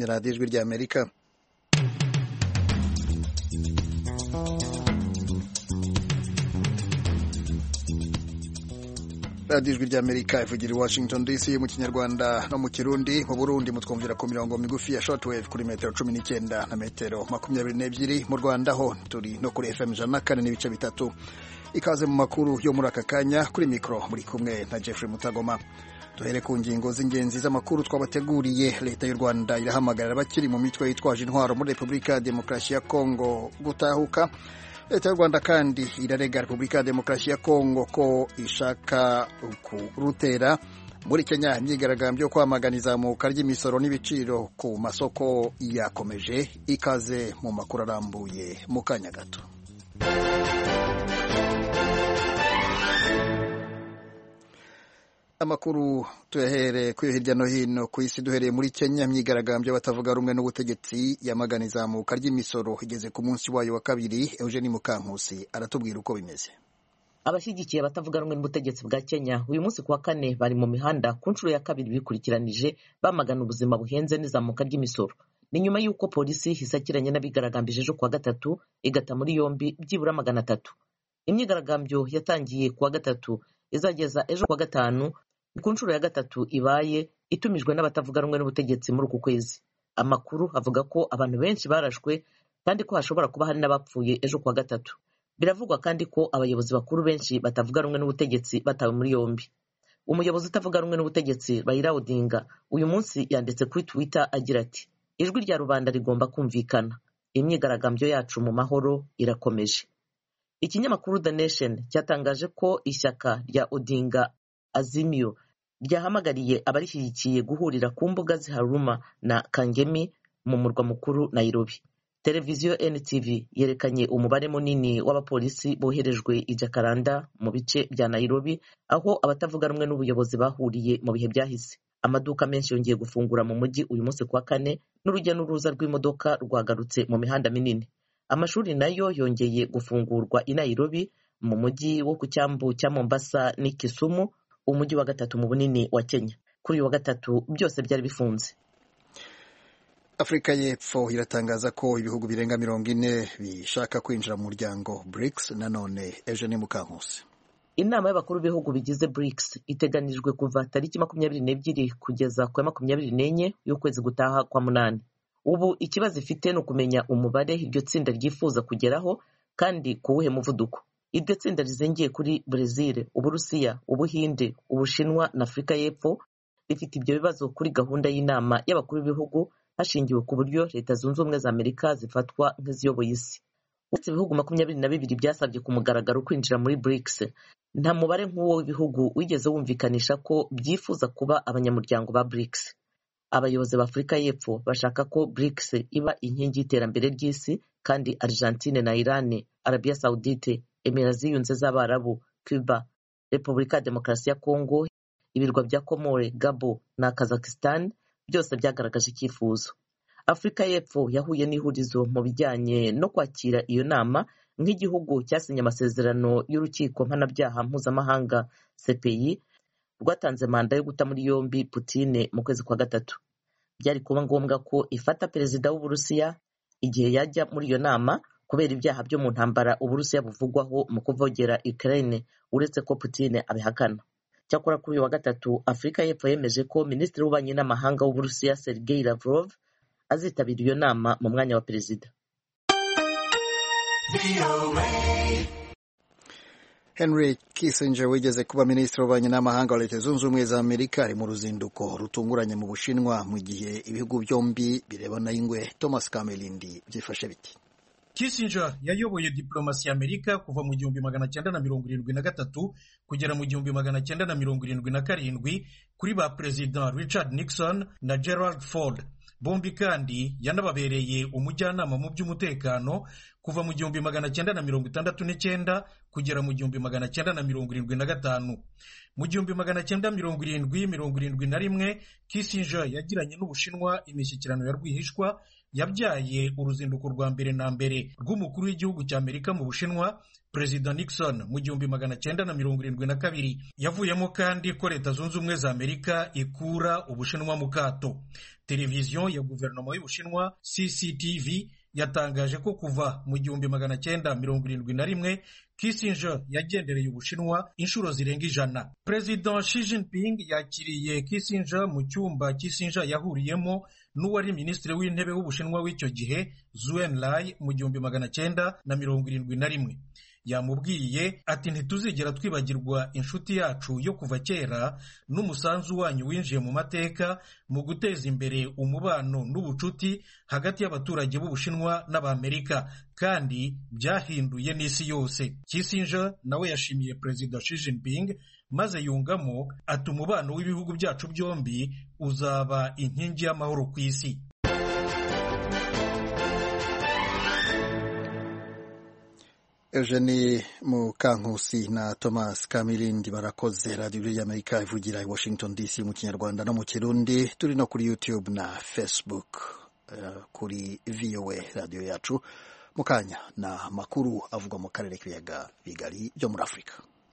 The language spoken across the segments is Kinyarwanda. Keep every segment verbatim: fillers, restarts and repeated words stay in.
radiyo ijwi ry'Amerika. radiyo ijwi ry'Amerika ivugira i Washington D C mu Kinyarwanda no mu Kirundi. Mu Burundi mutwumvira ku mirongo migufi ya shortwave kuri metero cumi n'icyenda na metero makumyabiri n'ebyiri. Mu Rwanda ho turi no kuri F M ijana na kane n'ibice bitatu. Ikaze mu makuru yo muri aka kanya, kuri mikoro muri kumwe na Jeffrey Mutagoma. Duhere ku ngingo z'ingenzi z'amakuru twabateguriye. Leta y'u Rwanda irahamagarira abakiri mu mitwe yitwaje intwaro muri Repubulika ya Demokarasi ya Kongo gutahuka. Leta y'u Rwanda kandi irarega Repubulika ya Demokarasi ya Kongo ko ishaka kurutera. Muri Kenya imyigaragambyo yo kwamagana izamuka ry'imisoro n'ibiciro ku masoko yakomeje. Ikaze mu makuru arambuye mu kanya gato. Amakuru tuyahere ku hirya no hino ku isi, duhereye muri Kenya. Imyigaragambyo batavuga rumwe n'ubutegetsi yamagana izamuka ry'imisoro igeze ku munsi wayo wa kabiri. Eugene Mukankusi aratubwira uko bimeze. Abashyigikiye batavuga rumwe n'ubutegetsi bwa Kenya uyu munsi kuwa kane bari mu mihanda ku nshuro ya kabiri bikurikiranije bamagana ubuzima buhenze n'izamuka ry'imisoro. Ni nyuma y'uko polisi hisakiranye n'abigaragambije ejo kuwa gatatu igata muri yombi byibura magana atatu. Imyigaragambyo yatangiye kuwa gatatu izageza ejo kuwa gatanu, ku nshuro ya gatatu ibaye itumijwe n'abatavuga rumwe n'ubutegetsi muri uku kwezi. Amakuru avuga ko abantu benshi barashwe kandi ko hashobora kuba hari n'abapfuye ejo kuwa gatatu. Biravugwa kandi ko abayobozi bakuru benshi batavuga rumwe n'ubutegetsi batawe muri yombi. Umuyobozi utavuga rumwe n'ubutegetsi Raila Odinga uyu munsi yanditse kuri Twitter agira ati, ijwi rya rubanda rigomba kumvikana, imyigaragambyo yacu mu mahoro irakomeje. Ikinyamakuru The Nation cyatangaje ko ishyaka rya Odinga Azimio ryahamagariye abarishyigikiye guhurira ku mbuga z'Haruma na Kangemi mu murwa mukuru Nairobi. Televiziyo N T V yerekanye umubare munini w'abapolisi boherejwe i Jakaranda mu bice bya Nairobi, aho abatavuga rumwe n'ubuyobozi bahuriye mu bihe byahise. Amaduka menshi yongeye gufungura mu mujyi uyu munsi kuwa kane, n'urujya n'uruza rw'imodoka rwagarutse mu mihanda minini. Amashuri nayo yongeye gufungurwa i Nairobi, mu mujyi wo ku cyambu cya Mombasa ni Kisumu, umujyi wa gatatu mu bunini wa Kenya. Kuri uyu wa gatatu byose byari bifunze. Afrika y'Epfo iratangaza ko ibihugu birenga mirongo ine bishaka kwinjira mu muryango BRICS. Nanone Eugene Mukankusi. Inama y'abakuru b'ibihugu bigize BRICS iteganijwe kuva tariki makumyabiri n'ebyiri kugeza ku makumyabiri n'enye y'ukwezi gutaha kwa munani. Ubu ikibazo ifite ni ukumenya umubare iryo tsinda ryifuza kugeraho kandi kuwuhe muvuduko. Iryo tsinda rizengiye kuri Brazil, Uburusiya, Ubuhinde, Ubushinwa na Afrika y'Epfo rifite ibyo bibazo kuri gahunda y'inama y'abakuru b'ibihugu hashingiwe ku buryo Leta Zunze Ubumwe za Amerika zifatwa nk'iziyoboye isi. Uretse ibihugu makumyabiri na bibiri byasabye ku mugaragaro kwinjira muri BRICS, nta mubare nk'uwo w'ibihugu wigeze wumvikanisha ko byifuza kuba abanyamuryango ba BRICS. Abayobozi ba Afrika y'Epfo bashaka ko BRICS iba inkingi y'iterambere ry'isi, kandi Argentine na Iran, Arabia Saudite, Emirates Ziyunze z'Abarabu, Cuba, Repubulika ya Demokarasi ya Kongo, ibirwa bya Komore, Gabo na Kazakhstan byose byagaragaje icyifuzo. Afrika y'Epfo yahuye n'ihurizo mu bijyanye no kwakira iyo nama nk'igihugu cyasinye amasezerano y'urukiko mpanabyaha mpuzamahanga C P I rwatanze manda yo guta muri yombi Putin mu kwezi kwa gatatu. Byari kuba ngombwa ko ifata perezida w'Uburusiya igihe yajya muri iyo nama kubera ibyaha byo mu ntambara Uburusiya buvugwaho mu kuvogera Ukraine, uretse ko Putin abihakana. Cyakora kuri uyu wa gatatu Afrika y'Epfo yemeje ko Minisitiri w'Ububanyi n'Amahanga w'Uburusiya Sergei Lavrov azitabira iyo nama mu mwanya wa perezida. Henry Kissinger wigeze kuba Minisitiri w'Ububanyi n'Amahanga wa Leta Zunze Ubumwe za Amerika ari mu ruzinduko rutunguranye mu Bushinwa mu gihe ibihugu byombi birebana ingwe. Thomas Kamelindi byifashe biti. Kissinger yayoboye diplomasi ya Amerika kuva mu gihumbi magana cyenda na mirongo irindwi na gatatu kugera mu gihumbi magana cyenda na mirongo irindwi na karindwi kuri ba Perezida Richard Nixon na Gerald Ford. Bombi kandi yanababereye umujyanama mu by'umutekano kuva mu gihumbi magana cyenda na mirongo itandatu n'icyenda kugera mu gihumbi magana cyenda na mirongo irindwi na gatanu. Mu gihumbi magana cyenda mirongo irindwi mirongo irindwi na rimwe Kissinger yagiranye n'Ubushinwa imishyikirano ya rwihishwa yabyaye uruzinduko rwa mbere na mbere rw'umukuru w'igihugu cya Amerika mu Bushinwa Perezida Nixon mu gihumbi magana cyenda na mirongo irindwi na kabiri. Yavuyemo kandi ko Leta Zunze Ubumwe za Amerika ikura Ubushinwa mu kato. Televiziyo ya guverinoma y'Ubushinwa C C T V yatangaje ko kuva mu gihumbi magana cyenda mirongo irindwi na rimwe Kissinger yagendereye Ubushinwa inshuro zirenga ijana. Perezida Xi Jinping yakiriye Kissinger mu cyumba Kissinger yahuriyemo n'uwari minisitiri w'intebe w'Ubushinwa w'icyo gihe Zhou Enlai mu gihumbi magana cyenda na mirongo irindwi na rimwe. Yamubwiye ati ntituzigera twibagirwa inshuti yacu yo kuva kera n'umusanzu wanyu winjiye mu mateka mu guteza imbere umubano n'ubucuti hagati y'abaturage b'Ubushinwa n'Amerika, kandi byahinduye n'isi yose. Kissinger nawe yashimiye Perezida Xi Jinping maze yungamo ati umubano w'ibihugu byacu byombi uzaba inkingi y'amahoro ku isi. Eugenie Mukankusi na Thomas Kamilindi barakoze. Radio y'Amerika ivugira i Washington D C mu Kinyarwanda no mu Kirundi. Turi no kuri YouTube na Facebook uh, kuri V O A radio yacu. Mukanya na makuru avugwa mu karere k'ibiyaga bigari byo muri Afrika.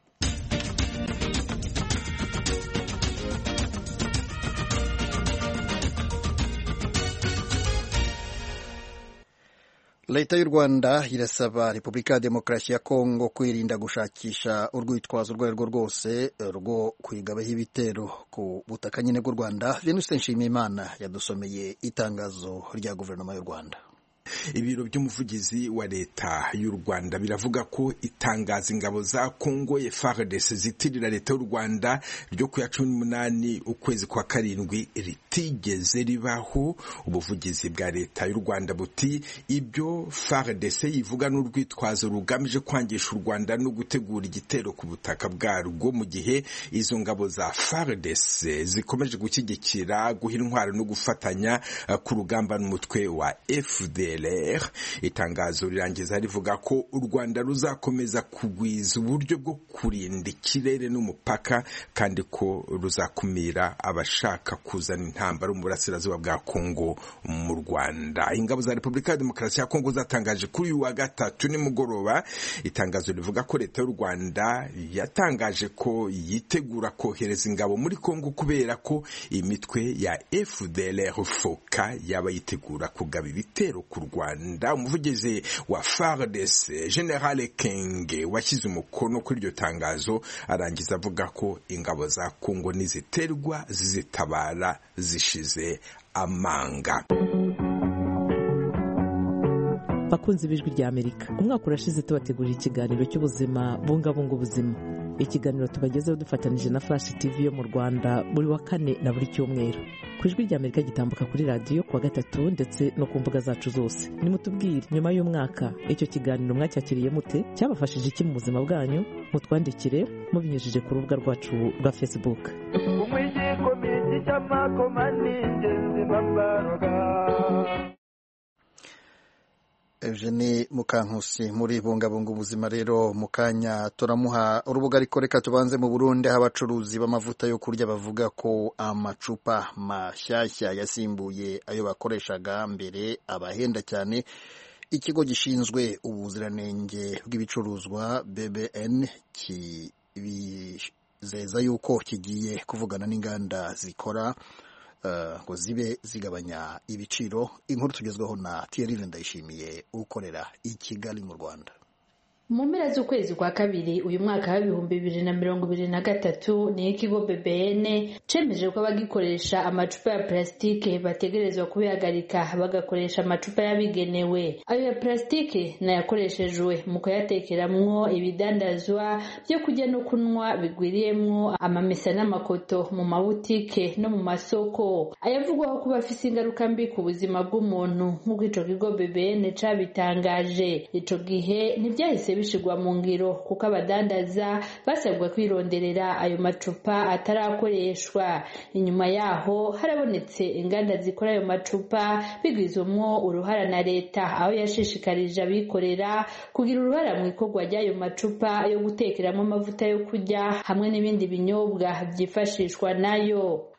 Leta y'u Rwanda irasaba Repubulika ya Demokarasi ya Kongo kwirinda gushakisha urwitwazo urwo arirwo rwose rwo kwigabaho ibitero ku butaka nyine bw'u Rwanda. Venus Nshimiyimana yadusomeye itangazo rya guverinoma y'u Rwanda. Ibiro by'umuvugizi wa leta y'u Rwanda biravuga ko itangaza ingabo za Kongo F A R D C zitirira leta y'u Rwanda ryo ku ya cumi n'umunani ukwezi kwa karindwi ritigeze ribaho. Ubuvugizi bwa leta y'u Rwanda buti ibyo F A R D C yivuga n'urwitwazo rugamije kwangisha u Rwanda no gutegura igitero ku butaka bwarwo, mu gihe izo ngabo za F A R D C zikomeje gushyigikira guha intwaro no gufatanya ku rugamba n'umutwe wa F D L R. Itangazo rirangiza rivuga ko u Rwanda ruzakomeza kugwiza uburyo bwo kurinda ikirere n'umupaka, kandi ko ruzakumira abashaka kuzana intambara mu burasirazuba bwa Kongo mu Rwanda. Ingabo za Repubulika ya Demokarasi ya Kongo zatangaje kuri uyu wa gatatu nimugoroba itangazo rivuga ko leta y'u Rwanda yatangaje ko yitegura kohereza ingabo muri Kongo kubera ko imitwe ya F D L R foka yaba yitegura kugaba ibitero ku Rwanda. Umuvugizi wa F A R D C General Kenge washyize umukono kuri iryo tangazo arangiza avuga ko ingabo za Kongo niziterwa zizitabara zishize amanga. Bakunzi b'Ijwi rya Amerika, umwaka urashize tubategurira ikiganiro cy'ubuzima bungabunga ubuzima. Ikiganiro tubagezeho dufatanije na Flash T V yo mu Rwanda buri wa kane na buri cyumweru. Ku Ijwi rya Amerika gitambuka kuri radio kuwa gatatu ndetse no ku mbuga zacu zose. Nimutubwire nyuma y'umwaka icyo kiganiro mwacyakiriye mute, cyabafashije iki mu buzima bwanyu? Mutwandikire mubinyujije ku rubuga rwacu rwa Facebook. Eugenie Mukankusi muri bungabunga ubuzima. Rero mukanya turamuha urubuga, ariko reka tubanze mu Burundi aho abacuruzi b'amavuta yo kurya bavuga ko amacupa mashyashya yasimbuye ayo bakoreshaga mbere abahenda cyane. Ikigo gishinzwe ubuziranenge bw'ibicuruzwa B B N kibizeza yuko kigiye kuvugana n'inganda zikora ngo uh, zibe zigabanya ibiciro. Inkuru tugezweho na Thierry Ndayishimiye ukorera i Kigali mu Rwanda. Mu mpera z'ukwezi kwa kabiri uyu mwaka w'ibihumbi bibiri na mirongo ibiri na gatatu ni ikigo B B N cemeje ko abagikoresha amacupa ya plastike bategerezwa kubihagarika bagakoresha amacupa yabigenewe. Ayo ya plastike nayakoreshejwe mu kuyatekeramwo ibidandazwa byo kurya no kunywa bigwiriyemwo amamesa n'amakoto mu mabutike no mu masoko. Ayavugwaho kuba afise ingaruka mbi ku buzima bw'umuntu nk'uko ico kigo B B N cabitangaje. Ico gihe ntibyahise bishigwa mu ngiro kuko abadandaza basabwa kwironderera ayo macupa atarakoreshwa. Inyuma yaho harabonetse inganda zikora ayo macupa bigwizomwo uruhara na leta, aho yashishikarije abikorera kugira uruhara mu ikorwa ry'ayo macupa yo gutekeramo amavuta yo kurya hamwe n'ibindi binyobwa byifashishwa nayo.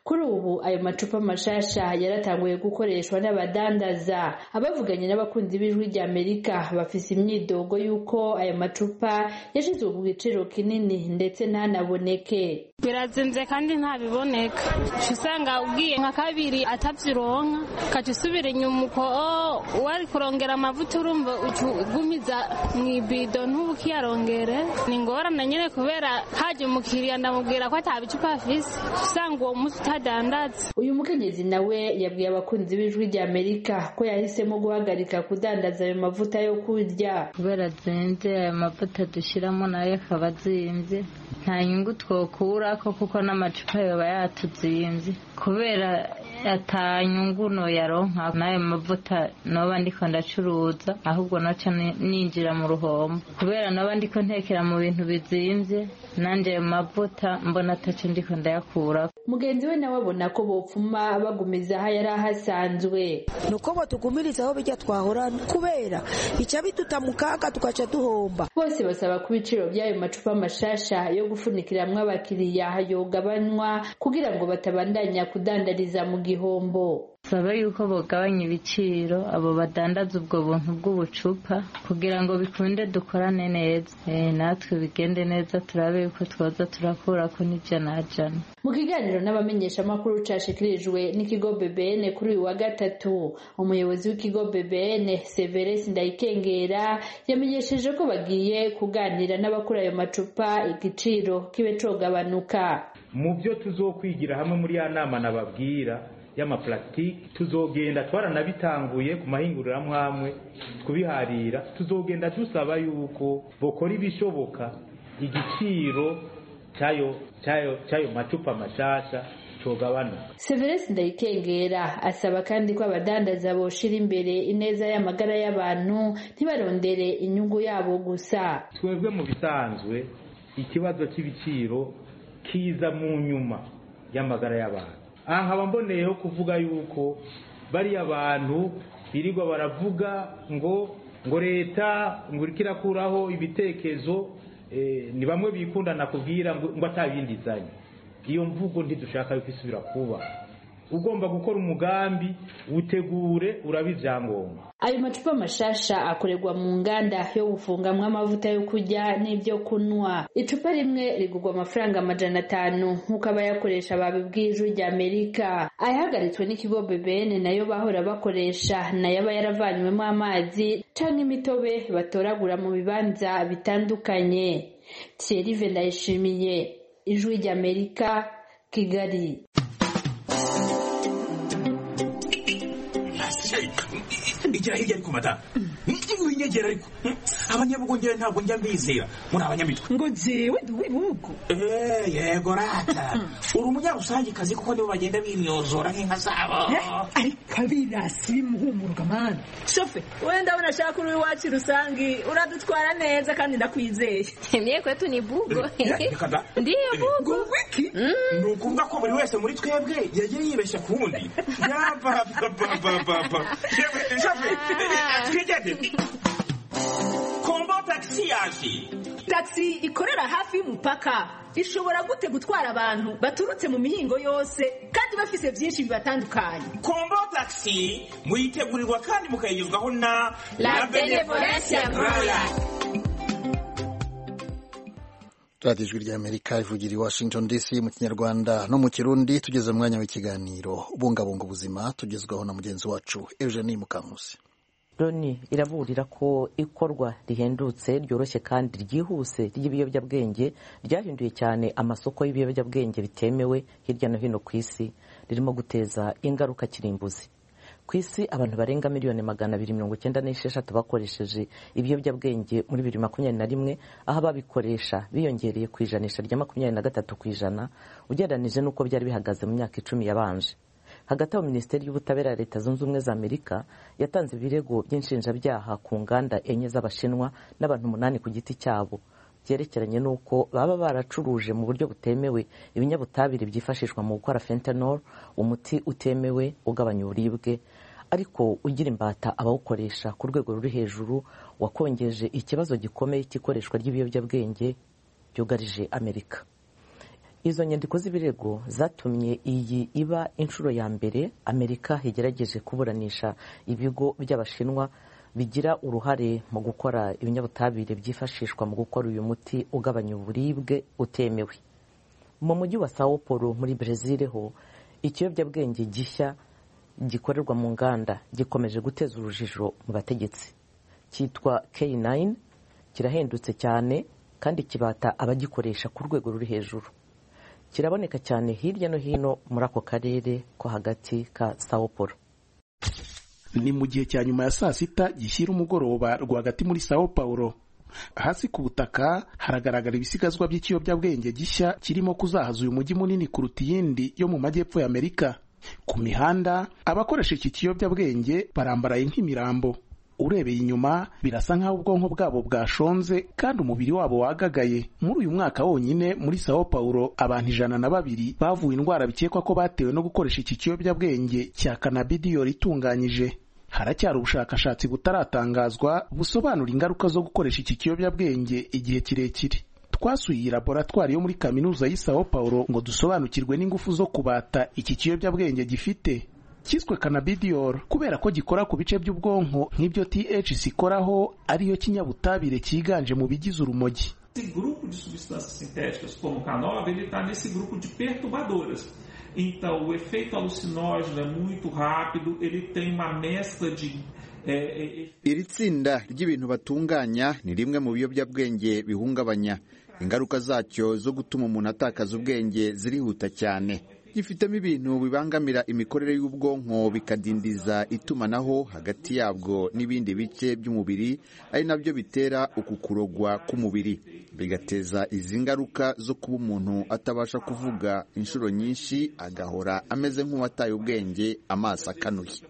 kuri ubu ayo macupa mashasha yaratanguye gukoreshwa n'abadandaza. Abavuganye n'abakunzi b'Ijwi rya Amerika bafise imyidogo y'uko ayo macupa yashizwe ku giciro kinini ndetse ntanaboneke. Birazimvye kandi ntabiboneka, usanga ugiye nka kabiri atavyironka kaca usubira inyuma uko wari kurongera amavuta urumva ugumiza mw'ibido ntubukiyarongere. Ni ingorane nyene kubera haje umukiriya ndamubwira ko atabicupa afise usanga uwo musi utadandaza. Uyu mukenyezi nawe yabwiye abakunzi b'Ijwi rya Amerika ko yahisemo guhagarika kudandaza ayo mavuta yo kurya kubera zimvye. Ayo mavuta dushiramo nayo akaba azimvye, nta nyungu twokura ko kuko n'amacupa yoba yatuzimvye kubera ata nyungu no yaronka n'ayo mavuta noba ndiko ndacuruza, ahubwo noca ninjira mu ruhombo kubera noba ndiko ntekera mu bintu bizimvye, nanje ayo mavuta mbona ataco ndiko ndayakura. Mugenzi we nawe abona ko bopfuma bagumiza aho yari ahasanzwe, nuko batugumiriza aho bijya twahorana kubera bica bituta mu kaga tukaca duhomba. Bose basaba ko ibiciro by'ayo macupa mashasha yo gufunikiramwo abakiriya yogabanywa kugira ngo batabandanya kudandariza mu gihombo. Saba yuko bogabanya ibiciro abo badandaza ubwo buntu bw'ubucupa kugira ngo bikunde dukorane neza, e, natwe bigende neza, turabe yuko twoza turakurako n'ijana jana. Mu kiganiro n'abamenyesha makuru cashikirijwe n'ikigo B B N kuri uyu wa gatatu, umuyobozi w'ikigo B B N Severus Ndayikengera yamenyesheje ko bagiye kuganira n'abakura ayo macupa igiciro kibe cogabanuka. Mu byo tuzokwigira hamwe muri ya nama nababwira y'amaplastiki tuzogenda twaranabitanguye ku mahinguriro amwe kubiharira, tuzogenda dusaba yuko bokora ibishoboka igiciro cyayo cyayo cyayo macupa mashasha cogabanuka. Severus Ndayikengera asaba kandi ko abadandaza boshira imbere ineza y'amagara y'abantu ntibarondere inyungu yabo gusa. Twebwe mu bisanzwe ikibazo cy'ibiciro kiza mu nyuma y'amagara y'abantu. Aha nkaba mboneyeho kuvuga yuko bari abantu birirwa baravuga ngo ngo leta ngo ikirakuraho ibitekezo, eh, ni bamwe bikundana kubwira ngo, ngo atabindizanye. Iyo mvugo ntidushaka yuko isubira kuba. Ugomba gukora umugambi utegure urabivyangombwa. Ayo macupa mashasha akorerwa mu nganda yo gufungamwa amavuta yo kurya n'ibyo kunwa. Icupa rimwe rigurwa amafaranga amajana atanu nk'uko abayakoresha babibwiye Ijwi rya Amerika. Ayahagaritswe n'ikigo B B N nayo bahora bakoresha nayo aba yaravanywemo amazi canke imitobe batoragura mu bibanza bitandukanye. Thierry Vendayishimiye, Ijwi rya Amerika, Kigali. Igira hirya ariko mata winyegera ariko abanyabugongera ntabwo njya mbizera muri abanyamitwe ngo jewe duwibugo eh yego rata uri umunyarusangi kazi kuko nibo bagenda bimyozora nk'inka zabo ariko birasi bimuhumuruka man shofe wenda unashaka uri wacu rusangi uradutwara neza kandi ndakwizeye mie kwetu ni bugo ndiyo bugo wiki nukumva ko buri wese muri twebwe yagiye yibeshya kundi yaba papa papa shofe twigende Kombo taxi yaje. Taxi ikorera hafi y'umupaka ishobora gute gutwara abantu baturutse mu mihingo yose kandi bafise byinshi bibatandukanye. Kombo taxi muyitegurirwa kandi mukayigezwaho na La Benevolencia Royal. Radio Ijwi rya Amerika ivugira i Washington D C mu Kinyarwanda no mu Kirundi. Tugeze mu mwanya w'ikiganiro bungabunga ubuzima tugezwaho na mugenzi wacu Eugenie Mukankusi. Loni iraburira ko ikorwa rihendutse ryoroshye kandi ryihuse ry'ibiyobyabwenge ryahinduye cyane amasoko y'ibiyobyabwenge bitemewe hirya no hino ku isi, ririmo guteza ingaruka kirimbuzi. Ku isi abantu barenga miliyoni magana abiri mirongo icyenda n'esheshatu bakoresheje ibiyobyabwenge muri bibiri makumyabiri na rimwe, aho ababikoresha biyongereye ku ijanisha rya makumyabiri na gatatu ku ijana ugereranije n'uko byari bihagaze mu myaka icumi yabanje. Hagati aho Minisiteri y'Ubutabera ya Leta Zunze Ubumwe za Amerika yatanze ibirego by'inshinjabyaha ku nganda enye z'Abashinwa n'abantu umunani ku giti cyabo byerekeranye n'uko baba baracuruje mu buryo butemewe ibinyabutabire byifashishwa mu gukora fentanyl, umuti utemewe ugabanya uburibwe ariko ugira imbata abawukoresha ku rwego ruri hejuru, wakongeje ikibazo gikomeye cy'ikoreshwa ry'ibiyobyabwenge byugarije Amerika. izo nyandiko z'ibirego zatumye iyi iba inshuro ya mbere Amerika igerageje kuburanisha ibigo by'Abashinwa bigira uruhare mu gukora ibinyabutabire byifashishwa mu gukora uyu muti ugabanya uburibwe utemewe. Mu mujyi wa Sao Paulo muri Brazil ho ikiyobyabwenge gishya gikorerwa mu nganda gikomeje guteza urujijo mu bategetsi. Cyitwa K nine, kirahendutse cyane kandi kibata abagikoresha ku rwego ruri hejuru. Kiraboneka cyane hirya no hino muri ako karere ko hagati ka Sao Paulo. Ni mu gihe cya nyuma ya saa sita gishyira umugoroba rwagati muri Sao Paulo. Hasi ku butaka haragaragara ibisigazwa by'ikiyobyabwenge gishya kirimo kuzahaza uyu mujyi munini kuruta iyindi yo mu majyepfo ya Amerika. Ku mihanda abakoresha iki kiyobyabwenge barambaraye nk'imirambo. Urebeye inyuma birasa nk'aho ubwonko bwabo bwashonze kandi umubiri wabo wagagaye. Muri uyu mwaka wonyine muri Sao Paulo abantu ijana na babiri bavuye indwara bikekwa ko batewe no gukoresha iki kiyobyabwenge cya cannabidiol itunganyije. Haracyari ubushakashatsi butaratangazwa busobanura ingaruka zo gukoresha iki kiyobyabwenge igihe kirekire. Twasuye iyi laboratwari yo muri kaminuza y'i Sao Paulo ngo dusobanukirwe n'ingufu zo kubata iki kiyobyabwenge gifite. Kiswe cannabidiol kubera ko gikora ku bice by'ubwonko nk'ibyo T H C ikoraho ariyo kinyabutabire cyiganje mu bigize urumogi. Esse grupo de substâncias sintéticas como cannabis, ele está nesse grupo de perturbadoras. Então, o efeito alucinógeno é muito rápido, ele tem uma mescla de iri tsinda ry'ibintu batunganya ni rimwe mu biyobyabwenge bihungabanya. Ingaruka zacyo zo gutuma umuntu atakaza ubwenge zirihuta cyane. Gifitemo ibintu bibangamira imikorere y'ubwonko bikadindiza itumanaho hagati yabwo n'ibindi bice by'umubiri, ari nabyo bitera uku kurogwa k'umubiri, bigateza izi ngaruka zo kuba umuntu atabasha kuvuga inshuro nyinshi, agahora ameze nk'uwataye ubwenge, amaso akanuye.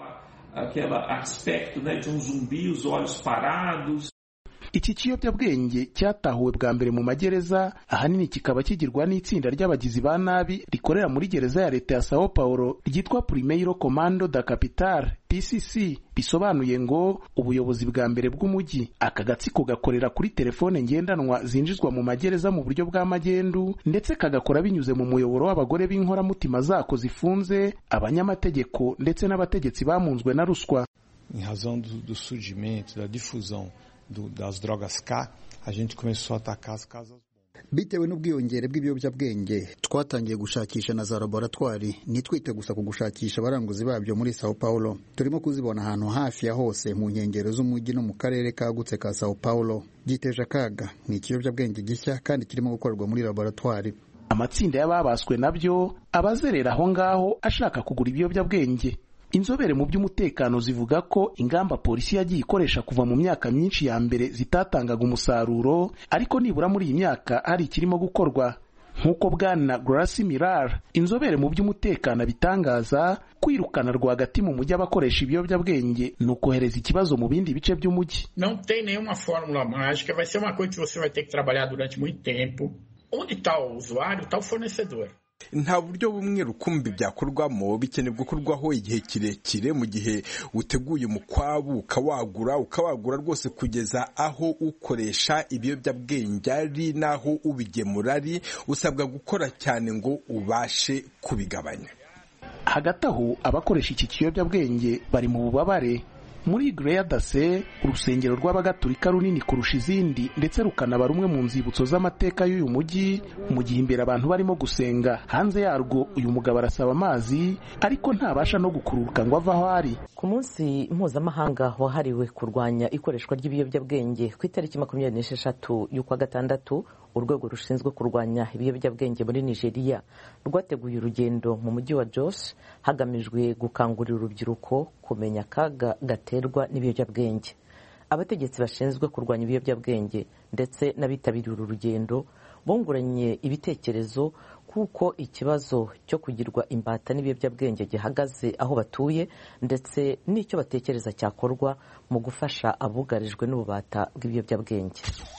Aquela aspecto, né, de um zumbi, os olhos parados. Iki kiyobyabwenge cyatahuwe bwa mbere mu magereza, ahanini kikaba kigirwa n'itsinda ry'abagizi ba nabi rikorera muri gereza ya leta ya Sao Paulo ryitwa Primeiro Comando da Capital P C C, bisobanuye ngo ubuyobozi bwa mbere bw'umujyi. Aka gatsiko gakorera kuri telefone ngendanwa zinjizwa mu magereza mu buryo bwa magendu, ndetse kagakora binyuze mu muyoboro w'abagore b'inkoramutima zako zifunze, abanyamategeko ndetse n'abategetsi bamunzwe na ruswa. Em razão do, do surgimento, da difusão Do, das drogas K, a gente começou a atacar as casas. Bitewe n'ubwiyongere bw'ibiyobyabwenge twatangiye gushakisha na za laboratwari, nitwite gusa ku gushakisha abaranguzi babyo muri Sao Paulo. Turimo kuzibona ahantu hafi ya hose mu nkengero z'umujyi no mu karere kagutse ka Sao Paulo. Giteje akaga, ni ikiyobyabwenge gishya kandi kirimo gukorwa muri laboratwari. Amatsinda y'ababaswe nabyo abazerera aho ngaho ashaka kugura ibiyobyabwenge. Inzobere mu by'umutekano zivuga ko ingamba polisi yagiye ikoresha kuva mu myaka myinshi ya mbere zitatangaga umusaruro, ariko nibura muri iyi myaka hari ikirimo gukorwa. Nk'uko bwana Gracie Mirar, inzobere mu by'umutekano bitangaza, kwirukana rwagati mu mujyi abakoresha ibiyobyabwenge ni ukohereza ikibazo mu bindi bice by'umujyi. Não tem nenhuma fórmula mágica, vai ser uma coisa que você vai ter que trabalhar durante muito tempo. Onde está o usuário, está o fornecedor. Nta buryo bumwe rukumbi byakorwamo, bikenewe gukorwaho igihe kirekire. Mu gihe uteguye umukwabu ukawagura ukawagura rwose kugeza aho ukoresha ibiyobyabwenge ari naho ubigemura ari, usabwa gukora cyane ngo ubashe kubigabanya. Hagati aho abakoresha iki kiyobyabwenge bari mu bubabare. Muri Greya Dase, urusengero rw'abagatulika runini kurusha izindi ndetse rukanaba rumwe mu nzibutso z'amateka y'uyu mujyi, mu gihe imbere abantu barimo gusenga. Hanze yarwo uyu mugabo arasaba amazi, ariko ntabasha no gukururuka ngo ava aho ari. Ku munsi mpuzamahanga wahariwe kurwanya ikoreshwa ry'ibiyobyabwenge ku itariki makumyabiri n'esheshatu y'ukwa gatandatu, urwego rushinzwe kurwanya ibiyobyabwenge muri Nigeria rwateguye urugendo mu mujyi wa Jos hagamijwe gukangurira urubyiruko kumenya akaga gaterwa n'ibiyobyabwenge. Abategetsi bashinzwe kurwanya ibiyobyabwenge ndetse n'abitabiriye uru rugendo bunguranye ibitekerezo kuko ikibazo cyo kugirwa imbata n'ibiyobyabwenge gihagaze aho batuye, ndetse n'icyo batekereza cyakorwa mu gufasha abugarijwe n'ububata bw'ibiyobyabwenge.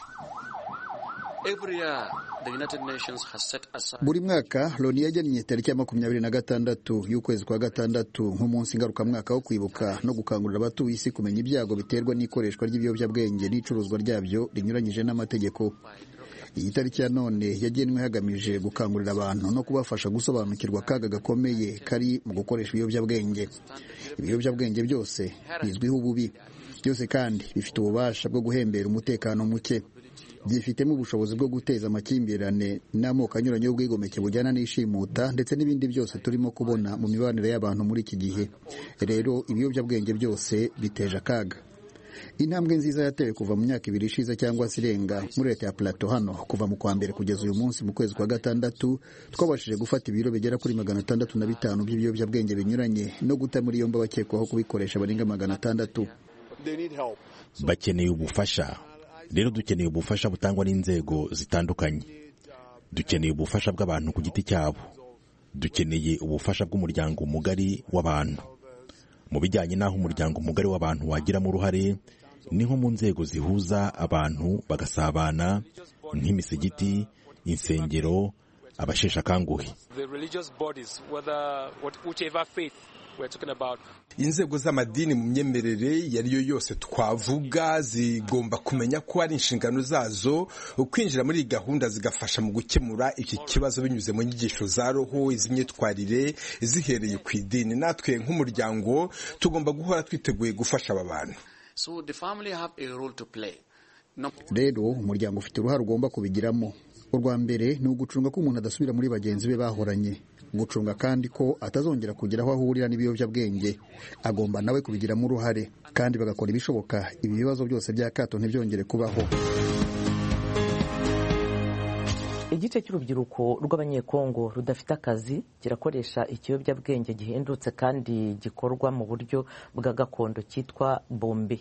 Buri mwaka Loni yagennye tariki ya makumyabiri na gatandatu y'ukwezi kwa gatandatu nk'umunsi ngarukamwaka wo kwibuka no gukangurira abatuye isi kumenya ibyago biterwa n'ikoreshwa ry'ibiyobyabwenge n'icuruzwa ryabyo rinyuranyije n'amategeko. iyi tariki ya none yagenwe hagamije gukangurira abantu no kubafasha gusobanukirwa akaga gakomeye kari mu gukoresha ibiyobyabwenge. Ibiyobyabwenge byose bizwiho ububi, byose kandi bifite ububasha bwo guhembera umutekano muke, byifitemo ubushobozi bwo guteza amakimbirane n'amoko anyuranye y'ubwigomeke bujyana n'ishimuta ndetse n'ibindi byose turimo kubona mu mibanire y'abantu muri iki gihe. Rero ibiyobyabwenge byose biteje akaga. Intambwe nziza yatewe kuva mu myaka ibiri ishize cyangwa se irenga muri leta ya Plateau hano kuva mu kwa mbere kugeza uyu munsi mu kwezi kwa gatandatu twabashije gufata ibiro bigera kuri magana atandatu na bitanu by'ibiyobyabwenge binyuranye no guta muri yombi abakekwaho kubikoresha barenga magana atandatu. Bakeneye ubufasha. Rero dukeneye ubufasha butangwa n'inzego zitandukanye. Dukeneye ubufasha bw'abantu ku giti cyabo. Dukeneye ubufasha bw'umuryango mugari w'abantu. Mu bijyanye n'aho umuryango mugari w'abantu wagiramo uruhare niho mu nzego zihuza abantu bagasabana nk'imisigiti, insengero, abashesha akanguhe. Inzego z'amadini mu myemerere yariyo yose twavuga zigomba kumenya ko ari inshingano zazo kwinjira muri gahunda zigafasha mu gukemura iki kibazo binyuze mu nyigisho za roho, iz'imyitwarire zihereye ku idini. Natwe nk'umuryango tugomba guhora twiteguye gufasha aba bantu. Rero umuryango ufite uruhare ugomba kubigiramo. Urwa mbere ni ugucunga ko umuntu adasubira muri bagenzi be bahoranye, gucunga kandi ko atazongera kugira aho ahurira n'ibiyobyabwenge. Agomba nawe kubigiramo uruhare kandi bagakora ibishoboka ibi bibazo byose by'akato ntibyongere kubaho. Igice cy'urubyiruko rw'abanyekongo rudafite akazi kirakoresha ikiyobyabwenge gihendutse kandi gikorwa mu buryo bwa gakondo cyitwa bombe.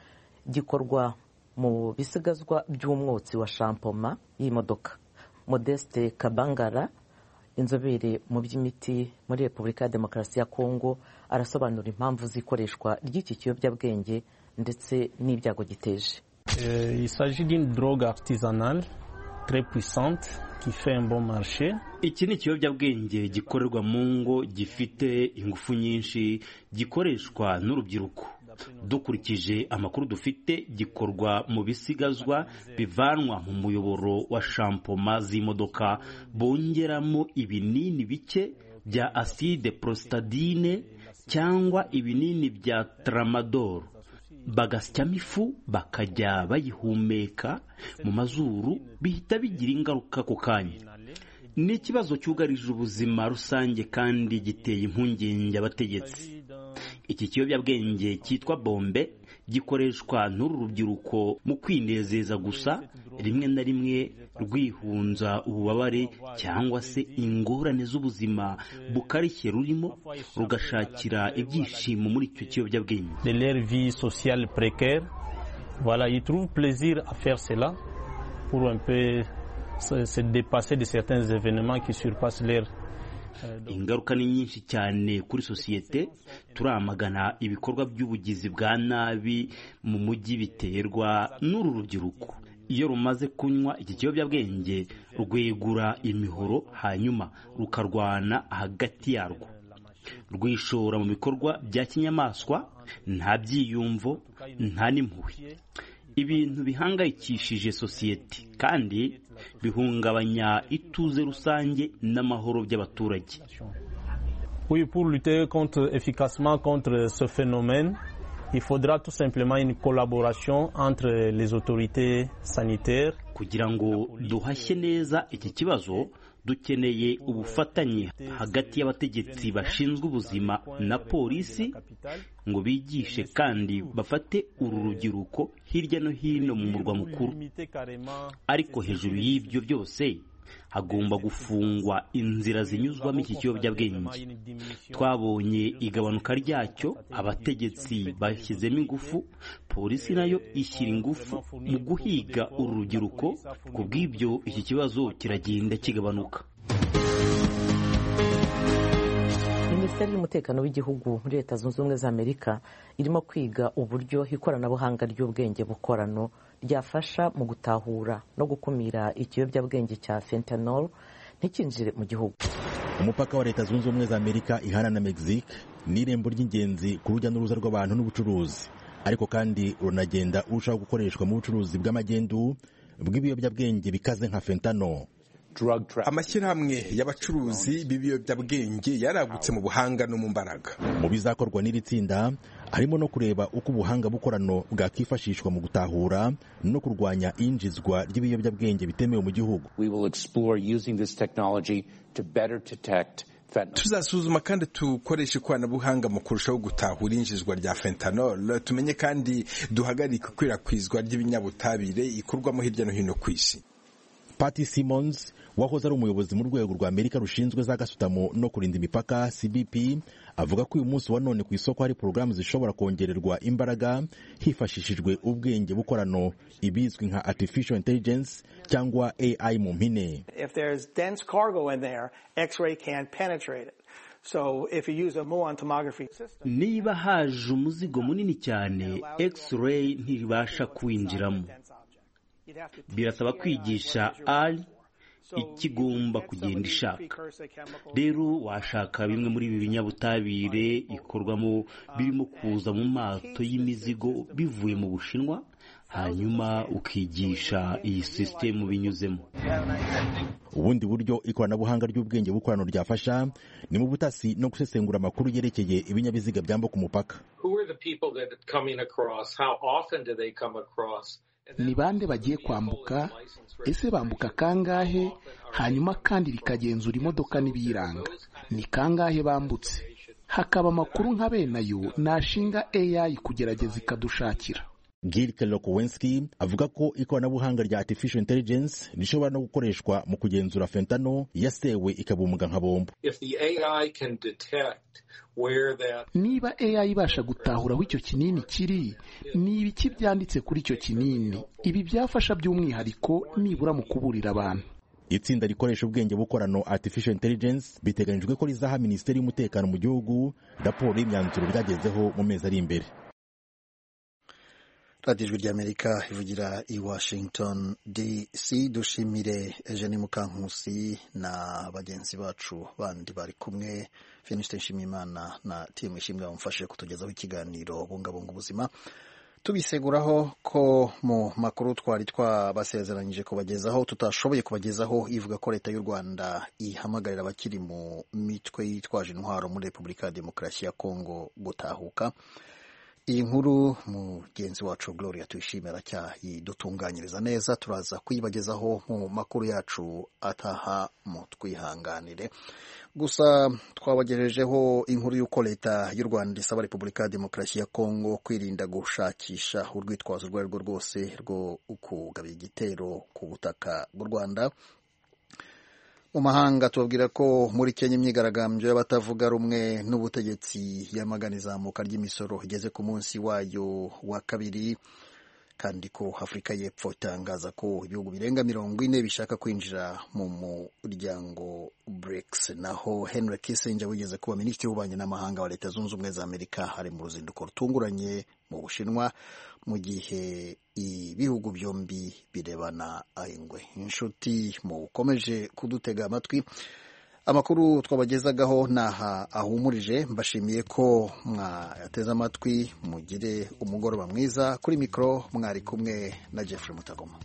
Gikorwa mu bisigazwa by'umwotsi wa shampoma y'imodoka. Modeste Kabangara, inzobere mu by'imiti muri Repubulika ya Demokarasi ya Kongo, arasobanura impamvu z'ikoreshwa ry'iki kiyobyabwenge ndetse n'ibyago giteje. Euh, il s'agit d'une drogue artisanale très puissante qui fait un bon marché. Iki ni ikiyobyabwenge gikorerwa mu ngo gifite ingufu nyinshi gikoreshwa n'urubyiruko. Dukurikije amakuru dufite gikorwa mu bisigazwa bivanwa mu muyoboro wa shampoma z'imodoka bongeramo ibinini bike bya acide prostadine cyangwa ibinini bya tramadol, bagasyamo ifu bakajya bayihumeka mu mazuru, bihita bigira ingaruka ku kanya. Ni ikibazo cyugarije ubuzima rusange kandi giteye impungenge abategetsi. Iki kiyobyabwenge cyitwa bombe gikoreshwa n'uru rubyiruko mu kwinezeza gusa, rimwe na rimwe rwihunza ububabare cyangwa se ingorane z'ubuzima bukarishye rurimo, rugashakira ibyishimo muri icyo kiyobyabwenge. De leur vie sociale précaire, voilà, ils trouvent plaisir à faire cela pour un peu se, se dépasser de certains événements qui surpassent leur. Ingaruka ni nyinshi cyane kuri sosiyete. Turamagana ibikorwa by'ubugizi bwa nabi mu mujyi biterwa n'uru rubyiruko. Iyo rumaze kunywa iki kiyobyabwenge rwegura imihoro hanyuma rukarwana hagati yarwo, rwishora mu bikorwa bya kinyamaswa, nta byiyumvo, nta n'impuhwe. Ibintu bihangayikishije sosiyete kandi bihungabanya ituze rusange n'amahoro by'abaturage. Oui, pour lutter contre efficacement contre ce phénomène, il faudra tout simplement une collaboration entre les autorités sanitaires. Kugira ngo duhashye neza iki kibazo, dukeneye ubufatanye hagati y'abategetsi bashinzwe ubuzima na polisi ngo bigishe kandi bafate uru rubyiruko hirya no hino mu murwa mukuru. Ariko hejuru y'ibyo byose hagomba gufungwa inzira zinyuzwamo iki kiyobyabwenge. Twabonye igabanuka ryacyo, abategetsi bashyizemo ingufu, polisi nayo ishyira ingufu mu guhiga uru rubyiruko. Ku bw'ibyo iki kibazo kiragenda kigabanuka. Minisiteri y'umutekano w'igihugu muri Leta Zunze Ubumwe za Amerika irimo kwiga uburyo ikoranabuhanga ry'ubwenge bukorano ryafasha mu gutahura no gukumira ikiyobyabwenge cya fentanyl ntikinjire mu gihugu. Umupaka wa Leta Zunze Ubumwe za Amerika ihana na Mexique ni irembo ry'ingenzi ku rujya n'uruza rw'abantu n'ubucuruzi, ariko kandi runagenda urushaho gukoreshwa mu bucuruzi bw'amagendu bw'ibiyobyabwenge bikaze nka fentanyl. Amashyirahamwe y'abacuruzi b'ibiyobyabwenge yaragutse mu buhanga no mu mbaraga. Mu bizakorwa n'iri tsinda harimo no kureba uko ubuhanga bukorano bwakifashishwa mu gutahura no kurwanya injizwa ry'ibiyobyabwenge bitemewe mu gihugu. Tuzasuzuma kandi tukoresha ikoranabuhanga mu kurushaho gutahura injizwa rya fentanyl, tumenye kandi duhagarika ikwirakwizwa ry'ibinyabutabire ikorwamo hirya no hino ku isi. Patty Simmons wahoze ari umuyobozi mu rwego rwa Amerika rushinzwe za gasutamo no kurinda imipaka C B P avuga ko uyu munsi wa none ku isoko hari porogaramu zishobora kongererwa imbaraga hifashishijwe ubwenge bukorano, ibizwi nka artificial intelligence cyangwa A I mu mpine. If there's dense cargo in there, X-ray can't penetrate it. So if you use a muon tomography system, niba haje umuzigo munini cyane, X-ray ntibasha kwinjiramo. Birasaba kwigisha ari ikigomba kugenda ishaka. Rero washaka bimwe muri ibi binyabutabire ikorwamo birimo kuza mu mato y'imizigo bivuye mu Bushinwa, hanyuma ukigisha iyi system binyuzemo. Ubundi buryo ikoranabuhanga ry'ubwenge bukorano ryafasha ni mu butasi no gusesengura amakuru yerekeye ibinyabiziga byambuka umupaka. Who are the people that are coming across? How often do they come across? Ni bande bagiye kwambuka, ese bambuka kangahe, hanyuma kandi rikagenzura imodoka n'ibiyiranga, ni kangahe bambutse. Hakaba amakuru nka benayo nashinga A I kugerageza ikadushakira. Gil Kelokowensky avuga ko ikoranabuhanga rya artificial intelligence rishobora no gukoreshwa mu kugenzura fentanyl yasewe ikabumuga nka bombo. If the A I can detect where that Niba A I ibasha gutahura aho icyo kinini kiri, ni ibiki byanditse kuri icyo kinini, ibi byafasha by'umwihariko nibura mu kuburira abantu. Itsinda rikoresha ubwenge bukorano artificial intelligence biteganyijwe ko rizaha Minisiteri y'Umutekano mu gihugu raporo y'imyanzuro ryagezeho mu mezi ari imbere. Radio Ijwi ry'Amerika ivugira i Washington D C. Dushimire Eugenie Mukankusi na bagenzi bacu bandi bari kumwe, Venuste Nshimiyimana na timu ishimwe bamufashe kutugezaho ikiganiro bungabunga ubuzima. Tubiseguraho ko mu makuru twari twabasezeranyije kubagezaho tutashoboye kubagezaho, ivuga ko leta y'u Rwanda ihamagarira abakiri mu mitwe yitwaje intwaro muri Repubulika ya Demokarasi ya Kongo gutahuka. Iyi nkuru mugenzi wacu Gloria Tuyishimira cyayidutunganyiriza neza, turaza kuyibagezaho mu makuru yacu ataha mu twihanganire. Gusa twabagejejeho inkuru y'uko leta y'u Rwanda isaba Repubulika ya Demokarasi ya Kongo kwirinda gushakisha urwitwazo urwo arirwo rwose rwo kugaba igitero ku butaka bw'u Rwanda. Mu mahanga tubabwira ko muri Kenya imyigaragambyo y'abatavuga rumwe n'ubutegetsi yamagana izamuka ry'imisoro igeze ku munsi wayo wa kabiri, kandi ko Afurika y'Epfo itangaza ko ibihugu birenga mirongo ine bishaka kwinjira mu muryango BRICS. Naho Henry Kissinger wigeze kuba minisitiri w'ububanyi n'amahanga wa Leta Zunze Ubumwe za Amerika ari mu ruzinduko rutunguranye mu Bushinwa, mu gihe ibihugu byombi birebana ayingwe. Inshuti mukomeje kudutega amatwi, amakuru twabagezagaho naha ahumurije. Mbashimiye ko mwateze amatwi, mugire umugoroba mwiza. Kuri mikro mwari kumwe na Jeffrey Mutagoma.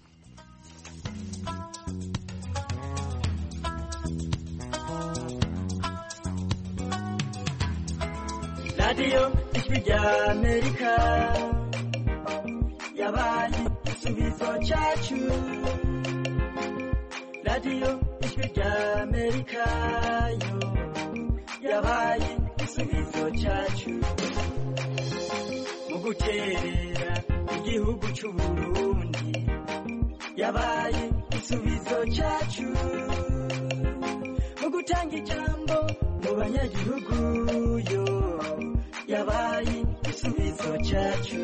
Radio Ijwi ry'Amerika yabaye igisubizo cyacu. Radio Ijwi ry'Amerika yo yabaye igisubizo cyacu mu guterera igihugu cy'u Burundi, yabaye igisubizo cyacu mu gutanga ijambo mu banyagihugu yo yabaye igisubizo cyacu.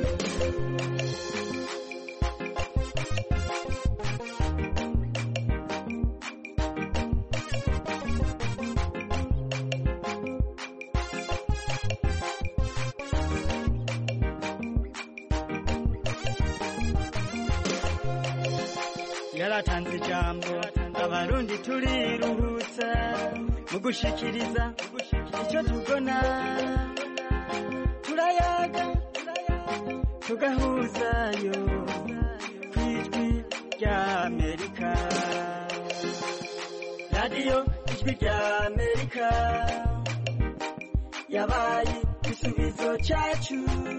Yaratanze ijambo abarundi turiruhutsa mu gushikiriza icyo tubona, turayaga tugahuzayo kw'ijwi rya ry'Amerika radiyo ijwi ry'Amerika yabaye igisubizo cyacu